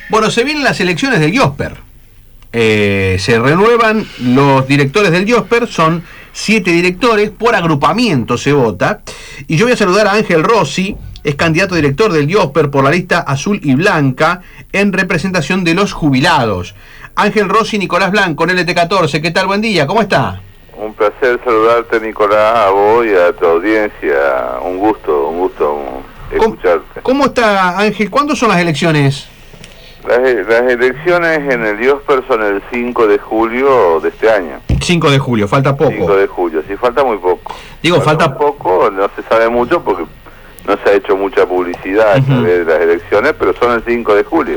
Bueno, se vienen las elecciones del IOSPER. Se renuevan los directores del IOSPER, son 7 directores, por agrupamiento se vota. Y yo voy a saludar a Ángel Rossi, es candidato a director del IOSPER por la lista azul y blanca en representación de los jubilados. Ángel Rossi, Nicolás Blanco, en LT14. ¿Qué tal? Buen día, ¿cómo está? Un placer saludarte, Nicolás, a vos y a tu audiencia. Un gusto escucharte. ¿Cómo está, Ángel? ¿Cuándo son las elecciones? Las elecciones en el IOSPER son el 5 de julio de este año. 5 de julio, falta poco. 5 de julio, sí, falta muy poco. Digo, falta poco, no se sabe mucho porque no se ha hecho mucha publicidad de las elecciones, pero son el 5 de julio.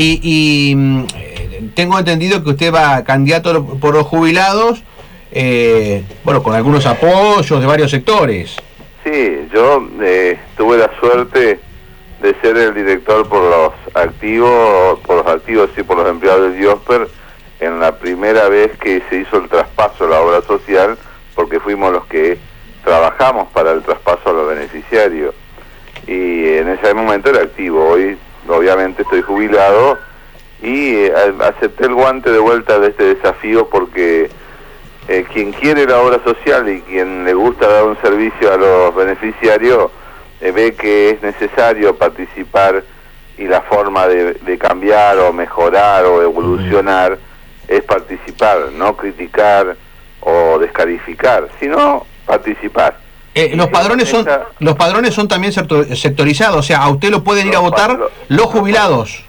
Y tengo entendido que usted va candidato por los jubilados, bueno, con algunos apoyos de varios sectores. Sí, yo tuve la suerte de ser el director por los activos y por los empleados del IOSPER en la primera vez que se hizo el traspaso a la obra social, porque fuimos los que trabajamos para el traspaso a los beneficiarios. Y en ese momento era activo. Hoy, obviamente, estoy jubilado y acepté el guante de vuelta de este desafío porque quien quiere la obra social y quien le gusta dar un servicio a los beneficiarios ve que es necesario participar, y la forma de cambiar o mejorar o evolucionar es participar, no criticar o descalificar, sino participar. Los padrones son también sectorizados, o sea, a usted lo pueden ir a votar los jubilados.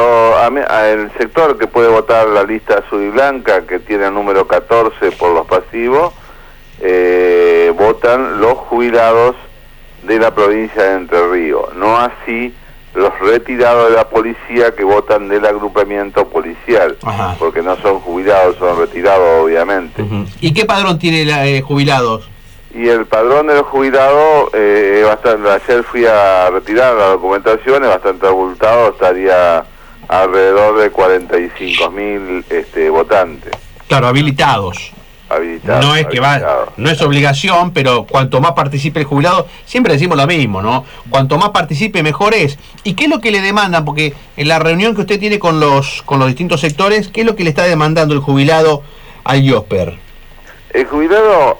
El sector que puede votar la lista azul y blanca, que tiene el número 14 por los pasivos, votan los jubilados de la provincia de Entre Ríos, no así los retirados de la policía que votan del agrupamiento policial. Ajá. Porque no son jubilados, son retirados, obviamente. ¿Y qué padrón tiene jubilados? Y el padrón de los jubilados, ayer fui a retirar la documentación, es bastante abultado, estaría alrededor de 45.000 votantes. Claro, habilitados. No es que no es obligación, pero cuanto más participe el jubilado, siempre decimos lo mismo, ¿no? Cuanto más participe, mejor es. ¿Y qué es lo que le demandan? Porque en la reunión que usted tiene con los distintos sectores, ¿qué es lo que le está demandando el jubilado al IOSPER? El jubilado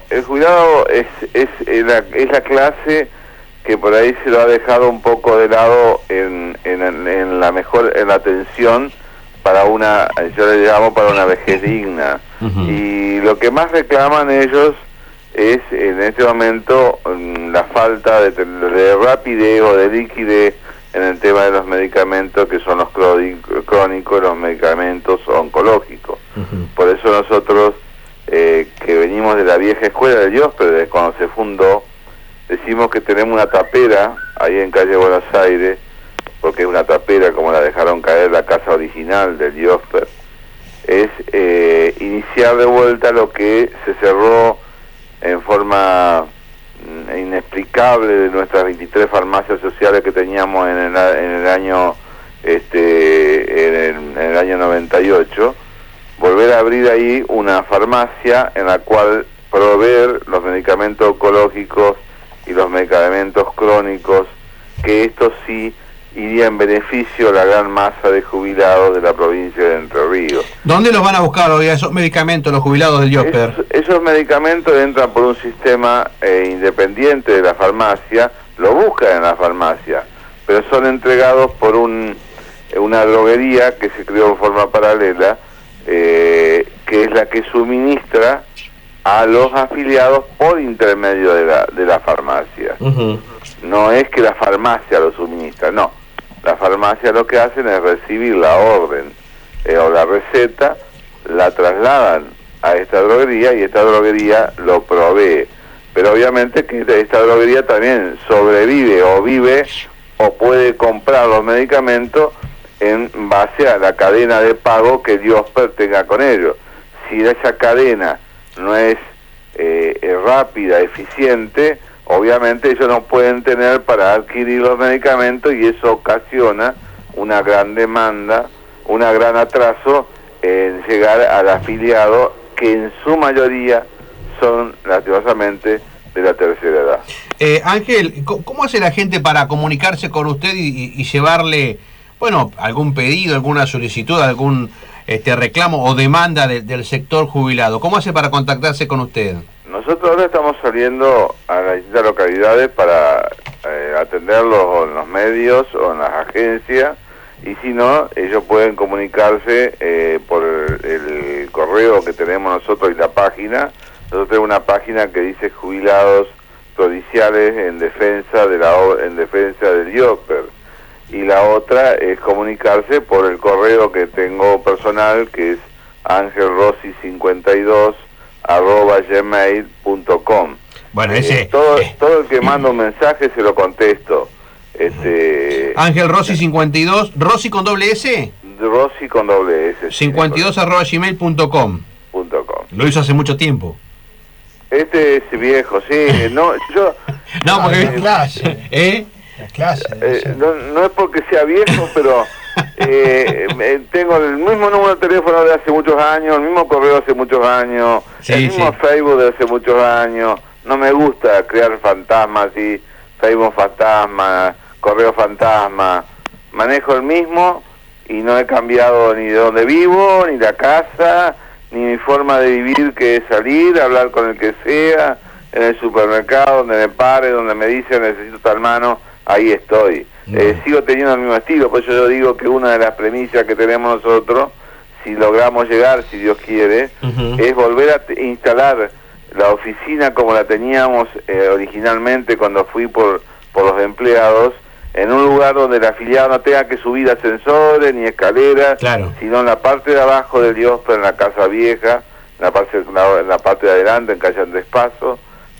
es la clase que por ahí se lo ha dejado un poco de lado en la atención para yo le llamo para una vejez digna. Y lo que más reclaman ellos es en este momento la falta de rapidez o de liquidez en el tema de los medicamentos, que son los crónicos, los medicamentos oncológicos. Por eso nosotros, que venimos de la vieja escuela del IOSPER, desde cuando se fundó, decimos que tenemos una tapera ahí en calle Buenos Aires, porque es una tapera como la dejaron caer la casa original del IOSPER, es iniciar de vuelta lo que se cerró en forma inexplicable de nuestras 23 farmacias sociales que teníamos en el año 98, volver a abrir ahí una farmacia en la cual proveer los medicamentos oncológicos y los medicamentos crónicos, que estos sí iría en beneficio a la gran masa de jubilados de la provincia de Entre Ríos. ¿Dónde los van a buscar hoy esos medicamentos los jubilados del IOSPER? Esos medicamentos entran por un sistema independiente de la farmacia, lo buscan en la farmacia, pero son entregados por una droguería que se creó en forma paralela, que es la que suministra a los afiliados por intermedio de la farmacia. No es que la farmacia lo suministra, no. La farmacia lo que hacen es recibir la orden o la receta, la trasladan a esta droguería y esta droguería lo provee. Pero obviamente que esta droguería también sobrevive o vive o puede comprar los medicamentos en base a la cadena de pago que el IOSPER tenga con ellos. Si esa cadena no es rápida, eficiente, obviamente ellos no pueden tener para adquirir los medicamentos, y eso ocasiona una gran demanda, un gran atraso en llegar al afiliado, que en su mayoría son lastimosamente de la tercera edad. Ángel, ¿cómo hace la gente para comunicarse con usted y llevarle bueno, algún pedido, alguna solicitud, algún reclamo o demanda del sector jubilado. ¿Cómo hace para contactarse con usted? Nosotros ahora estamos saliendo a las distintas localidades para atenderlos en los medios o en las agencias, y si no, ellos pueden comunicarse por el correo que tenemos nosotros y la página. Nosotros tenemos una página que dice Jubilados Provinciales en defensa del IOSPER, y la otra es comunicarse por el correo que tengo personal, que es angelrossi52@gmail.com. Bueno, ese todo el que manda un mensaje se lo contesto. Ángel Rossi 52, Rossi con doble S. Rossi con doble S. 52@gmail.com. Lo hizo hace mucho tiempo. Este es viejo, sí. No, yo. No, porque clase. No es porque sea viejo, pero tengo el mismo número de teléfono de hace muchos años, el mismo correo de hace muchos años, el mismo Facebook de hace muchos años. No me gusta crear fantasmas y Facebook fantasma, correo fantasma. Manejo el mismo y no he cambiado ni de donde vivo, ni la casa, ni mi forma de vivir, que es salir, hablar con el que sea, en el supermercado, donde me pare, donde me dice necesito tal mano, ahí estoy. Sigo teniendo el mismo estilo, por eso yo digo que una de las premisas que tenemos nosotros, si logramos llegar, si Dios quiere, es volver a instalar la oficina como la teníamos originalmente cuando fui por los empleados, en un lugar donde el afiliado no tenga que subir ascensores ni escaleras, sino en la parte de abajo del IOSPER, en la Casa Vieja, en la parte de adelante, en calle Andrés Paso,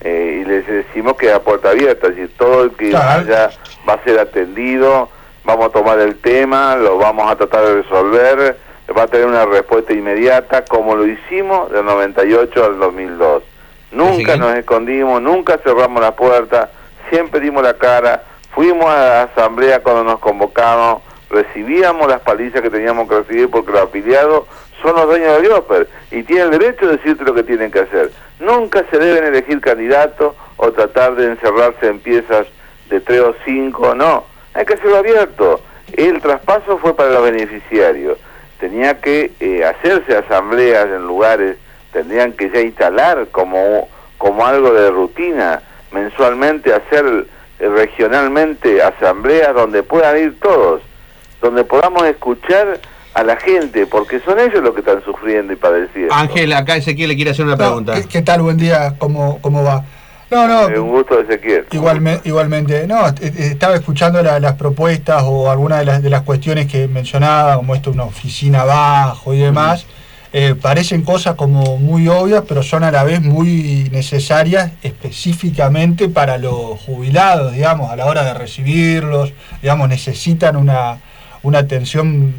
y les decimos que a puerta abierta, es decir, todo el que vaya va a ser atendido, vamos a tomar el tema, lo vamos a tratar de resolver, va a tener una respuesta inmediata, como lo hicimos del 98 al 2002. Nunca nos escondimos, nunca cerramos la puerta, siempre dimos la cara, fuimos a la asamblea cuando nos convocamos, recibíamos las palizas que teníamos que recibir porque los afiliados son los dueños del IOSPER y tienen el derecho de decirte lo que tienen que hacer. Nunca se deben elegir candidatos o tratar de encerrarse en piezas de 3 o 5, no, hay que hacerlo abierto. El traspaso fue para los beneficiarios, tenía que hacerse asambleas en lugares, tendrían que ya instalar como algo de rutina, mensualmente hacer regionalmente asambleas donde puedan ir todos, donde podamos escuchar a la gente, porque son ellos los que están sufriendo y padeciendo. Ángel, acá Ezequiel le quiere hacer una pregunta. ¿Qué tal? Buen día, ¿cómo va? No, un gusto, Ezequiel. Igualmente. No, estaba escuchando las propuestas o algunas de las cuestiones que mencionaba, como esto, una oficina abajo y demás. Parecen cosas como muy obvias, pero son a la vez muy necesarias específicamente para los jubilados, digamos, a la hora de recibirlos, digamos, necesitan una atención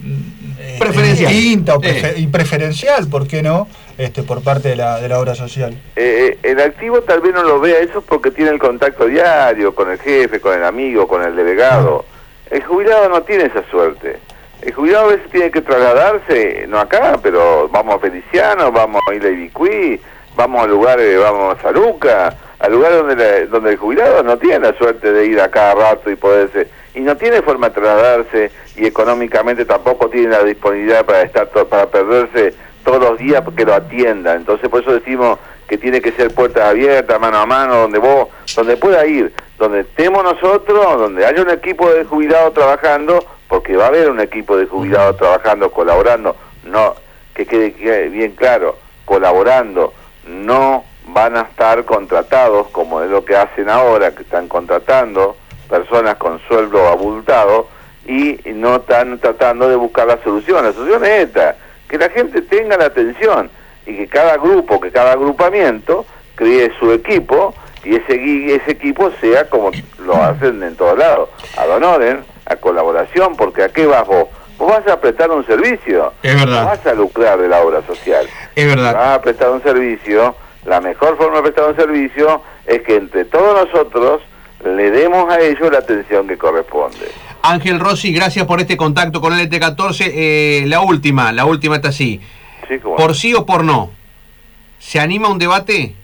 distinta y preferencial, ¿por qué no?, por parte de la obra social. El activo tal vez no lo vea eso porque tiene el contacto diario con el jefe, con el amigo, con el delegado. El jubilado no tiene esa suerte. El jubilado a veces tiene que trasladarse, no acá, pero vamos a Feliciano, vamos a Isla Ibicuí, vamos a lugares, vamos a Saruca, a lugares donde el jubilado no tiene la suerte de ir a cada rato y poderse, y no tiene forma de trasladarse, y económicamente tampoco tiene la disponibilidad para perderse todos los días porque lo atiendan. Entonces por eso decimos que tiene que ser puertas abiertas, mano a mano, donde pueda ir, donde estemos nosotros, donde haya un equipo de jubilados trabajando, porque va a haber un equipo de jubilados trabajando, colaborando, no, que quede bien claro, colaborando, no van a estar contratados como es lo que hacen ahora, que están contratando personas con sueldo abultado y no están tratando de buscar la solución. La solución es esta, que la gente tenga la atención y que cada grupo, que cada agrupamiento cree su equipo y ese equipo sea como lo hacen en todos lados, ad honorem, a colaboración, porque ¿a qué vas vos? Vos vas a prestar un servicio, es verdad. No vas a lucrar de la obra social, es verdad. Vas a prestar un servicio, la mejor forma de prestar un servicio es que entre todos nosotros le demos a ellos la atención que corresponde. Ángel Rossi, gracias por este contacto con el ET14. La última está así. Sí, ¿Por sí o por no? ¿Se anima un debate?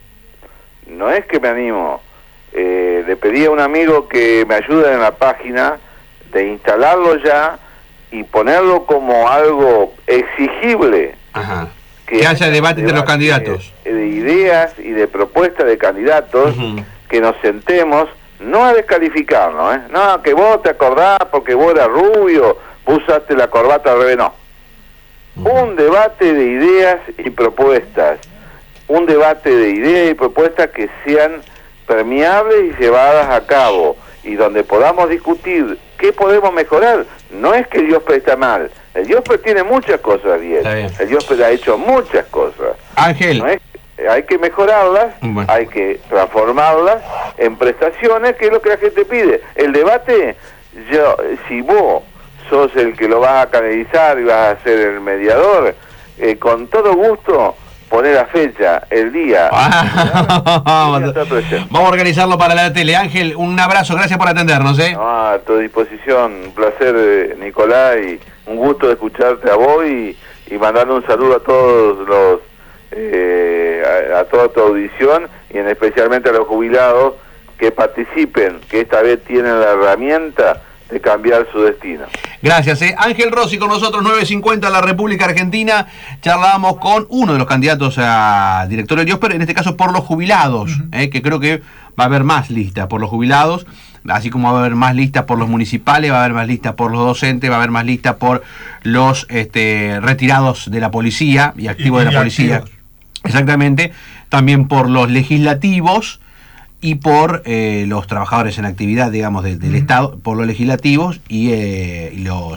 No es que me animo. Le pedí a un amigo que me ayude en la página de instalarlo ya y ponerlo como algo exigible. Ajá. Que haya debate entre los candidatos. De ideas y de propuestas de candidatos, que nos sentemos, no a descalificarnos, no, que vos te acordás porque vos eras rubio, vos usaste la corbata al revés, no. Un debate de ideas y propuestas, un debate de ideas y propuestas que sean permeables y llevadas a cabo, y donde podamos discutir qué podemos mejorar. No es que el IOSPER está mal, el IOSPER tiene muchas cosas bien, el IOSPER ha hecho muchas cosas. Ángel, no es, hay que mejorarlas, hay que transformarlas en prestaciones, que es lo que la gente pide. El debate, si vos sos el que lo vas a canalizar y vas a ser el mediador, con todo gusto poner la fecha, el día. Vamos a organizarlo para la tele. Ángel, un abrazo, gracias por atendernos. No, a tu disposición, un placer, Nicolás, y un gusto de escucharte a vos y mandarle un saludo a todos los a toda tu audición, y especialmente a los jubilados que participen, que esta vez tienen la herramienta de cambiar su destino. Gracias. Ángel Rossi con nosotros, 9:50 la República Argentina. Charlábamos con uno de los candidatos a director del IOSPER, en este caso por los jubilados, que creo que va a haber más listas por los jubilados, así como va a haber más listas por los municipales, va a haber más listas por los docentes, va a haber más listas por los retirados de la policía y activos de la policía. Activos. Exactamente. También por los legislativos y por los trabajadores en actividad, digamos, del Estado, por los legislativos y los